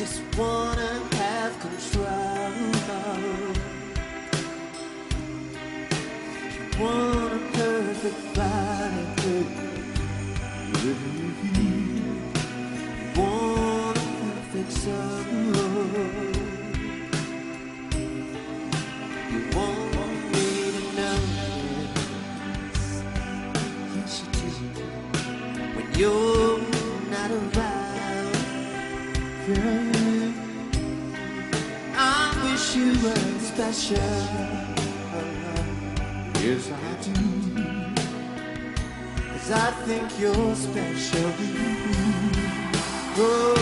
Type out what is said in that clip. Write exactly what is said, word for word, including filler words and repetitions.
just wanna have control. You want a perfect body, baby. You want a perfect soul. You want me to know this. Yes, you do. When you're not around, yeah. I wish you were special. Yes, I do. 'Cause I think you're special. Oh.